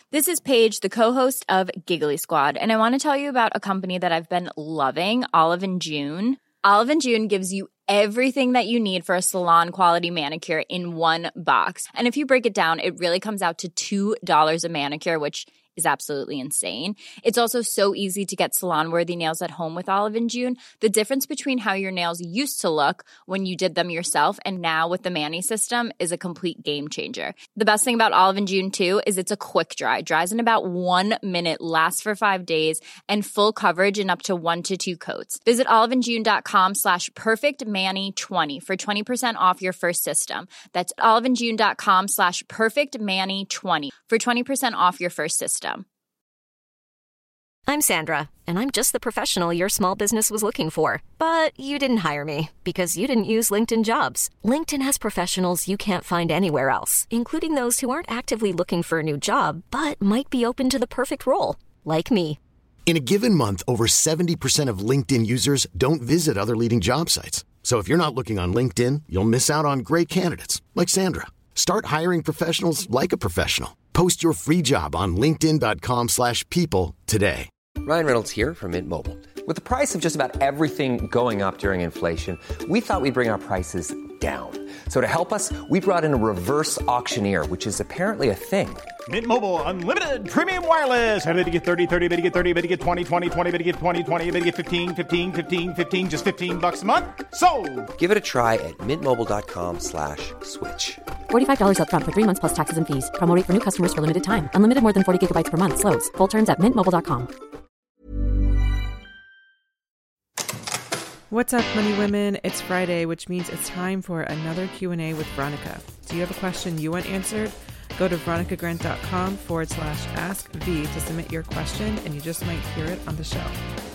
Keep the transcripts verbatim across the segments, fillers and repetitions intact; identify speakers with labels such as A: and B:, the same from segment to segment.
A: This is Paige, the co-host of Giggly Squad, and I want to tell you about a company that I've been loving, Olive and June. Olive and June gives you everything that you need for a salon-quality manicure in one box. And if you break it down, it really comes out to two dollars a manicure, which is absolutely insane. It's also so easy to get salon-worthy nails at home with Olive and June. The difference between how your nails used to look when you did them yourself and now with the Mani system is a complete game changer. The best thing about Olive and June, too, is it's a quick dry. Dries in about one minute, lasts for five days, and full coverage in up to one to two coats. Visit oliveandjune.com slash perfectmani20 for twenty percent off your first system. That's oliveandjune.com slash perfectmani20 for twenty percent off your first system.
B: I'm Sandra, and I'm just the professional your small business was looking for. But you didn't hire me because you didn't use LinkedIn Jobs. LinkedIn has professionals you can't find anywhere else, including those who aren't actively looking for a new job, but might be open to the perfect role, like me.
C: In a given month, over seventy percent of LinkedIn users don't visit other leading job sites. So if you're not looking on LinkedIn, you'll miss out on great candidates like Sandra. Start hiring professionals like a professional. Post your free job on linkedin.com slash people today.
D: Ryan Reynolds here from Mint Mobile. With the price of just about everything going up during inflation, we thought we'd bring our prices down. So to help us, we brought in a reverse auctioneer, which is apparently a thing.
E: Mint Mobile Unlimited Premium Wireless. How to get thirty, thirty, how to get thirty, how to get twenty, twenty, twenty, how to get twenty, twenty, how to get fifteen, fifteen, fifteen, fifteen, just fifteen bucks a month? Sold!
D: Give it a try at mintmobile.com slash switch.
F: forty-five dollars up front for three months plus taxes and fees. Promo rate for new customers for limited time. Unlimited more than forty gigabytes per month. Slows full terms at mint mobile dot com.
G: What's up, money women? It's Friday, which means it's time for another Q and A with Veronica. Do you have a question you want answered? Go to veronicagrant.com forward slash ask V to submit your question, and you just might hear it on the show.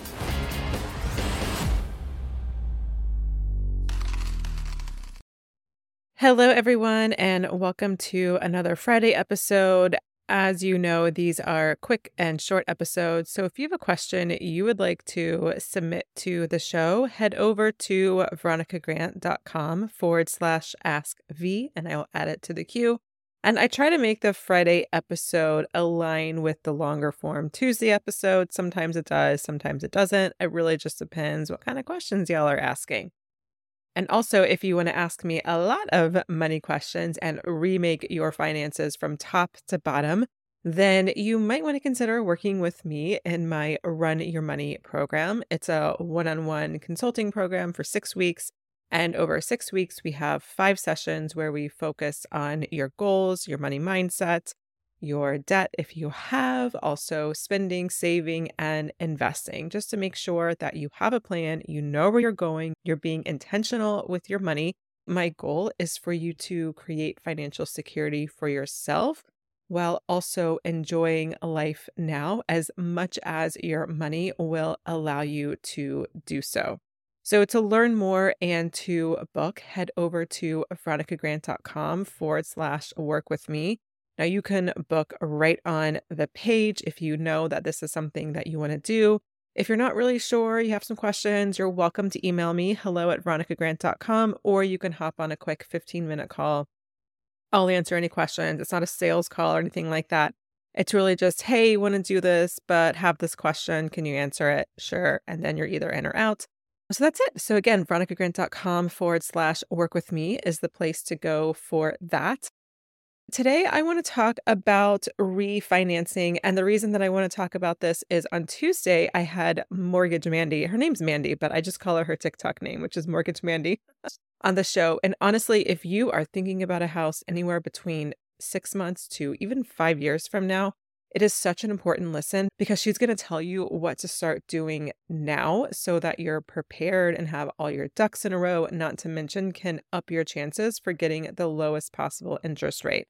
G: Hello, everyone, and welcome to another Friday episode. As you know, these are quick and short episodes, so if you have a question you would like to submit to the show, head over to veronicagrant.com forward slash ask V, and I will add it to the queue. And I try to make the Friday episode align with the longer form Tuesday episode. Sometimes it does, sometimes it doesn't. It really just depends what kind of questions y'all are asking. And also, if you want to ask me a lot of money questions and remake your finances from top to bottom, then you might want to consider working with me in my Run Your Money program. It's a one-on-one consulting program for six weeks. And over six weeks, we have five sessions where we focus on your goals, your money mindset, your debt if you have, also spending, saving, and investing, just to make sure that you have a plan, you know where you're going, you're being intentional with your money. My goal is for you to create financial security for yourself while also enjoying life now as much as your money will allow you to do so. So to learn more and to book, head over to veronicagrant.com forward slash work with me. Now you can book right on the page if you know that this is something that you want to do. If you're not really sure, you have some questions, you're welcome to email me, hello at veronicagrant dot com, or you can hop on a quick fifteen minute call. I'll answer any questions. It's not a sales call or anything like that. It's really just, hey, you want to do this, but have this question. Can you answer it? Sure. And then you're either in or out. So that's it. So again, veronicagrant.com forward slash work with me is the place to go for that. Today, I want to talk about refinancing. And the reason that I want to talk about this is on Tuesday, I had Mortgage Mandy. Her name's Mandy, but I just call her her TikTok name, which is Mortgage Mandy, on the show. And honestly, if you are thinking about a house anywhere between six months to even five years from now, it is such an important listen because she's going to tell you what to start doing now so that you're prepared and have all your ducks in a row, not to mention can up your chances for getting the lowest possible interest rate.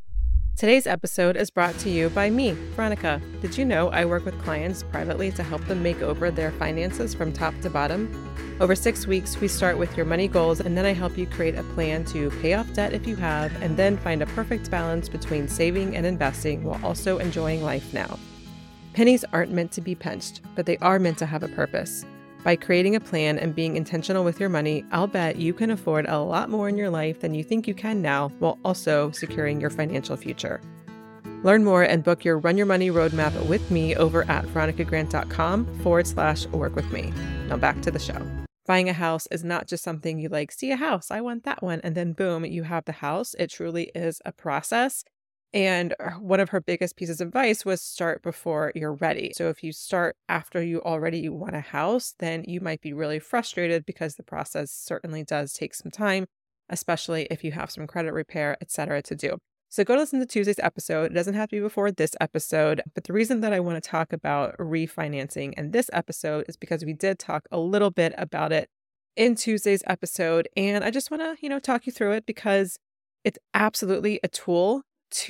G: Today's episode is brought to you by me, Veronica. Did you know I work with clients privately to help them make over their finances from top to bottom? Over six weeks, we start with your money goals, and then I help you create a plan to pay off debt if you have, and then find a perfect balance between saving and investing while also enjoying life now. Pennies aren't meant to be pinched, but they are meant to have a purpose. By creating a plan and being intentional with your money, I'll bet you can afford a lot more in your life than you think you can now, while also securing your financial future. Learn more and book your Run Your Money roadmap with me over at veronicagrant.com forward slash work with me. Now back to the show. Buying a house is not just something you like, see a house, I want that one, and then boom, you have the house. It truly is a process. And one of her biggest pieces of advice was start before you're ready. So if you start after you already want a house, then you might be really frustrated because the process certainly does take some time, especially if you have some credit repair, et cetera, to do. So go listen to Tuesday's episode. It doesn't have to be before this episode, but the reason that I want to talk about refinancing in this episode is because we did talk a little bit about it in Tuesday's episode. And I just want to, you know, talk you through it because it's absolutely a tool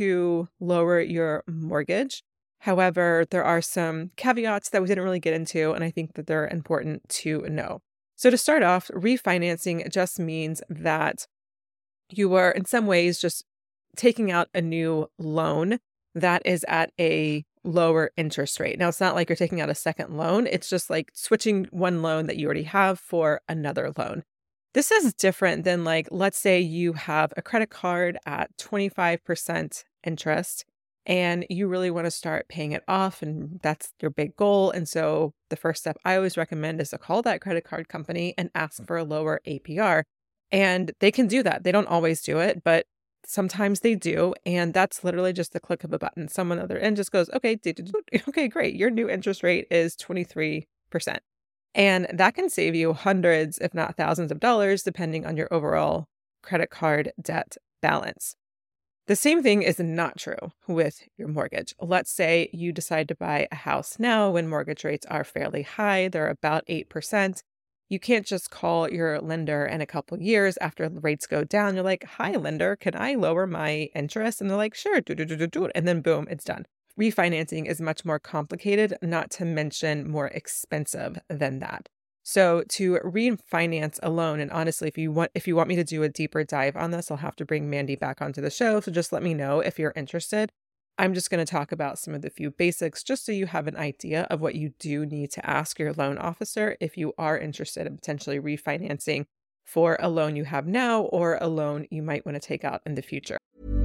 G: to lower your mortgage. However, there are some caveats that we didn't really get into, and I think that they're important to know. So to start off, refinancing just means that you are in some ways just taking out a new loan that is at a lower interest rate. Now, it's not like you're taking out a second loan. It's just like switching one loan that you already have for another loan. This is different than, like, let's say you have a credit card at twenty-five percent interest and you really want to start paying it off, and that's your big goal. And so the first step I always recommend is to call that credit card company and ask for a lower A P R. And they can do that. They don't always do it, but sometimes they do. And that's literally just the click of a button. Someone on the other end just goes, okay, okay, great. Your new interest rate is twenty-three percent. And that can save you hundreds, if not thousands of dollars, depending on your overall credit card debt balance. The same thing is not true with your mortgage. Let's say you decide to buy a house now when mortgage rates are fairly high. They're about eight percent. You can't just call your lender in a couple years after the rates go down. You're like, hi, lender, can I lower my interest? And they're like, sure, do, do, do, do, do. And then boom, it's done. Refinancing is much more complicated, not to mention more expensive than that. So to refinance a loan, and honestly, if you want if you want me to do a deeper dive on this, I'll have to bring Mandy back onto the show. So just let me know if you're interested. I'm just going to talk about some of the few basics just so you have an idea of what you do need to ask your loan officer if you are interested in potentially refinancing for a loan you have now or a loan you might want to take out in the future.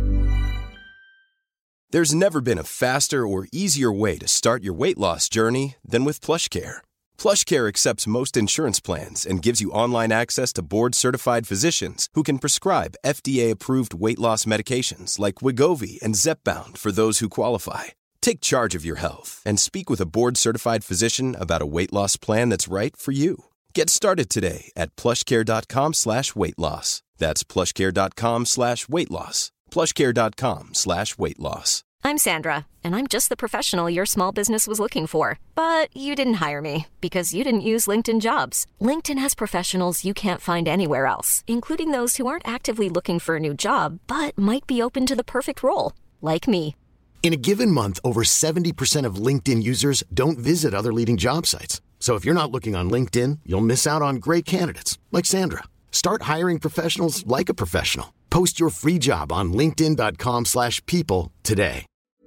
H: There's never been a faster or easier way to start your weight loss journey than with PlushCare. PlushCare accepts most insurance plans and gives you online access to board-certified physicians who can prescribe F D A-approved weight loss medications like Wegovy and Zepbound for those who qualify. Take charge of your health and speak with a board-certified physician about a weight loss plan that's right for you. Get started today at plushcare.com slash weight loss. That's plushcare.com slash weight loss. plushcare.com slash weight loss.
B: I'm Sandra, and I'm just the professional your small business was looking for. But you didn't hire me because you didn't use LinkedIn Jobs. LinkedIn has professionals you can't find anywhere else, including those who aren't actively looking for a new job, but might be open to the perfect role, like me.
C: In a given month, over seventy percent of LinkedIn users don't visit other leading job sites. So if you're not looking on LinkedIn, you'll miss out on great candidates like Sandra. Start hiring professionals like a professional. Post your free job on linkedin.com slash people today.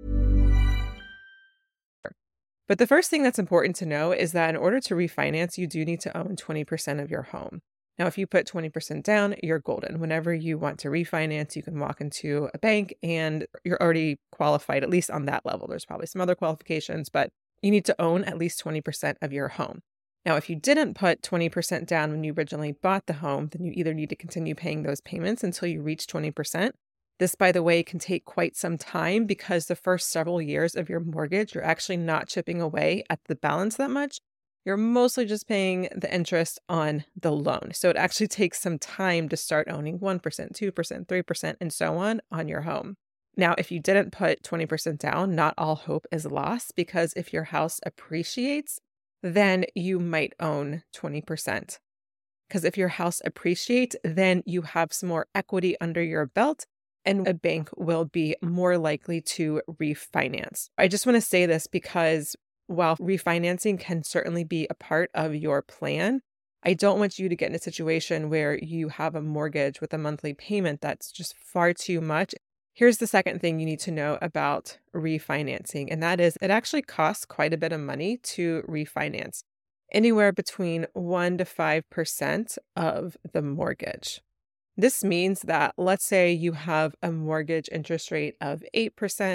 G: But the first thing that's important to know is that in order to refinance, you do need to own twenty percent of your home. Now, if you put twenty percent down, you're golden. Whenever you want to refinance, you can walk into a bank and you're already qualified, at least on that level. There's probably some other qualifications, but you need to own at least twenty percent of your home. Now, if you didn't put twenty percent down when you originally bought the home, then you either need to continue paying those payments until you reach twenty percent. This, by the way, can take quite some time because the first several years of your mortgage, you're actually not chipping away at the balance that much. You're mostly just paying the interest on the loan. So it actually takes some time to start owning one percent, two percent, three percent, and so on on your home. Now, if you didn't put twenty percent down, not all hope is lost, because if your house appreciates, then you might own twenty percent. Because if your house appreciates, then you have some more equity under your belt, and a bank will be more likely to refinance. I just want to say this because while refinancing can certainly be a part of your plan, I don't want you to get in a situation where you have a mortgage with a monthly payment that's just far too much. Here's the second thing you need to know about refinancing, and that is it actually costs quite a bit of money to refinance, anywhere between one to five percent of the mortgage. This means that let's say you have a mortgage interest rate of eight percent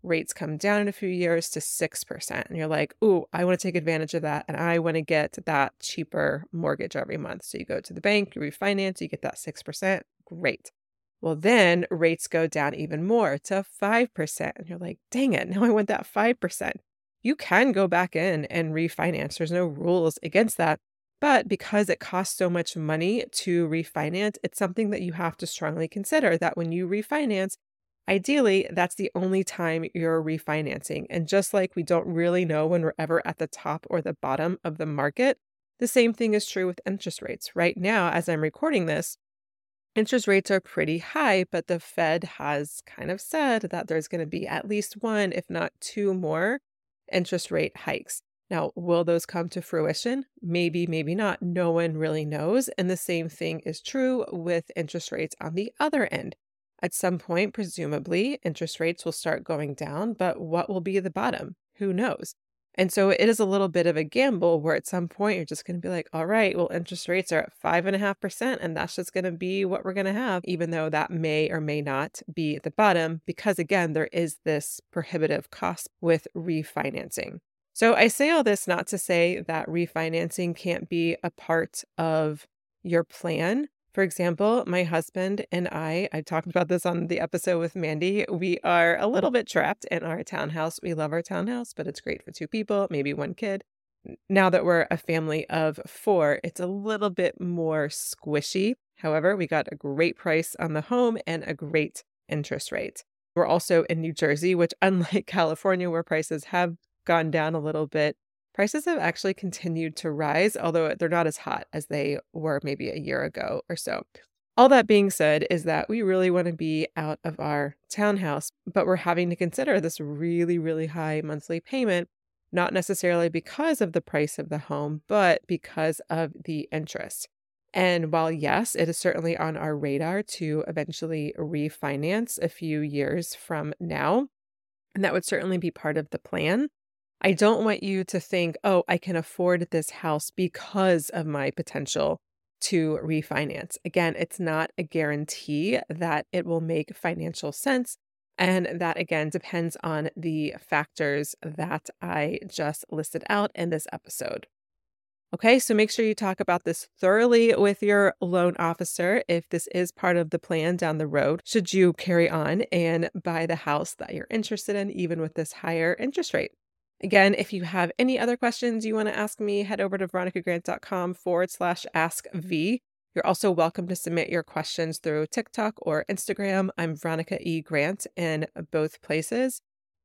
G: rates come down in a few years to six percent. And you're like, ooh, I want to take advantage of that. And I want to get that cheaper mortgage every month. So you go to the bank, you refinance, you get that six percent. Great. Well, then rates go down even more to five percent. And you're like, dang it, now I want that five percent. You can go back in and refinance. There's no rules against that. But because it costs so much money to refinance, it's something that you have to strongly consider that when you refinance, ideally, that's the only time you're refinancing. And just like we don't really know when we're ever at the top or the bottom of the market, the same thing is true with interest rates. Right now, as I'm recording this, interest rates are pretty high, but the Fed has kind of said that there's going to be at least one, if not two more interest rate hikes. Now, will those come to fruition? Maybe, maybe not. No one really knows. And the same thing is true with interest rates on the other end. At some point, presumably, interest rates will start going down, but what will be the bottom? Who knows? And so it is a little bit of a gamble where at some point you're just going to be like, all right, well, interest rates are at five and a half percent, and that's just going to be what we're going to have, even though that may or may not be the bottom, because again, there is this prohibitive cost with refinancing. So I say all this not to say that refinancing can't be a part of your plan. For example, my husband and I, I talked about this on the episode with Mandy, we are a little bit trapped in our townhouse. We love our townhouse, but it's great for two people, maybe one kid. Now that we're a family of four, it's a little bit more squishy. However, we got a great price on the home and a great interest rate. We're also in New Jersey, which unlike California, where prices have gone down a little bit, prices have actually continued to rise, although they're not as hot as they were maybe a year ago or so. All that being said is that we really want to be out of our townhouse, but we're having to consider this really, really high monthly payment, not necessarily because of the price of the home, but because of the interest. And while yes, it is certainly on our radar to eventually refinance a few years from now, and that would certainly be part of the plan, I don't want you to think, oh, I can afford this house because of my potential to refinance. Again, it's not a guarantee that it will make financial sense. And that, again, depends on the factors that I just listed out in this episode. Okay, so make sure you talk about this thoroughly with your loan officer if this is part of the plan down the road, should you carry on and buy the house that you're interested in, even with this higher interest rate. Again, if you have any other questions you want to ask me, head over to veronicagrant.com forward slash ask V. You're also welcome to submit your questions through TikTok or Instagram. I'm Veronica E. Grant in both places.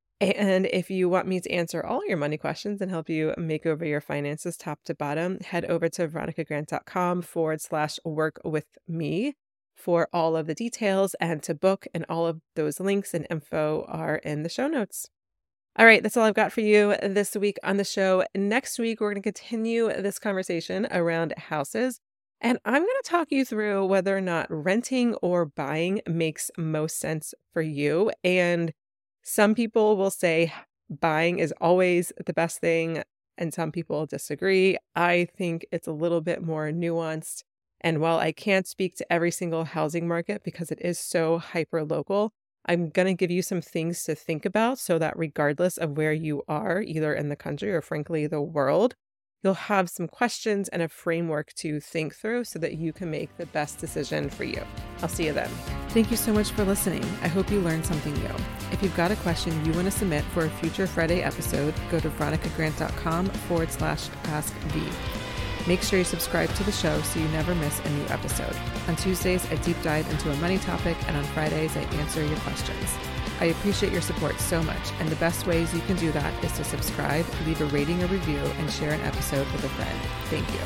G: And if you want me to answer all your money questions and help you make over your finances top to bottom, head over to veronicagrant.com forward slash work with me for all of the details and to book, and all of those links and info are in the show notes. All right, that's all I've got for you this week on the show. Next week, we're going to continue this conversation around houses, and I'm going to talk you through whether or not renting or buying makes most sense for you. And some people will say buying is always the best thing, and some people disagree. I think it's a little bit more nuanced. And while I can't speak to every single housing market because it is so hyper-local, I'm going to give you some things to think about so that regardless of where you are, either in the country or frankly the world, you'll have some questions and a framework to think through so that you can make the best decision for you. I'll see you then. Thank you so much for listening. I hope you learned something new. If you've got a question you want to submit for a future Friday episode, go to veronicagrant.com forward slash ask V. Make sure you subscribe to the show so you never miss a new episode. On Tuesdays, I deep dive into a money topic, and on Fridays, I answer your questions. I appreciate your support so much, and the best ways you can do that is to subscribe, leave a rating or review, and share an episode with a friend. Thank you.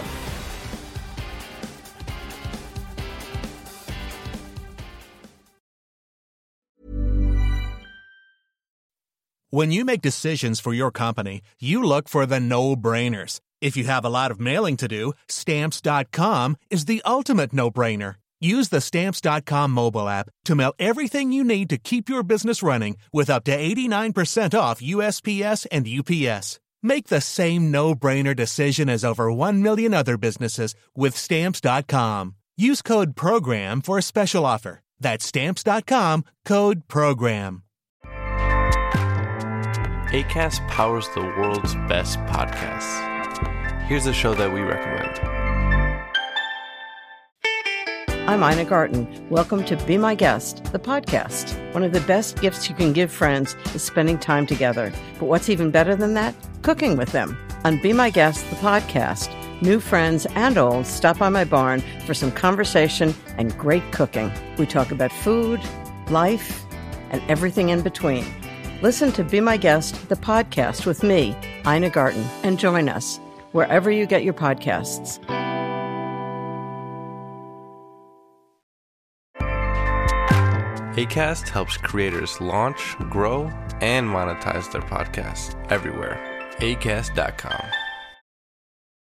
I: When you make decisions for your company, you look for the no-brainers. If you have a lot of mailing to do, Stamps dot com is the ultimate no-brainer. Use the Stamps dot com mobile app to mail everything you need to keep your business running with up to eighty-nine percent off U S P S and U P S. Make the same no-brainer decision as over one million other businesses with Stamps dot com. Use code PROGRAM for a special offer. That's Stamps dot com, code PROGRAM.
J: Acast powers the world's best podcasts. Here's a show that we recommend.
K: I'm Ina Garten. Welcome to Be My Guest, the podcast. One of the best gifts you can give friends is spending time together. But what's even better than that? Cooking with them. On Be My Guest, the podcast, new friends and old stop by my barn for some conversation and great cooking. We talk about food, life, and everything in between. Listen to Be My Guest, the podcast with me, Ina Garten, and join us wherever you get your podcasts.
J: Acast helps creators launch, grow, and monetize their podcasts everywhere. acast dot com.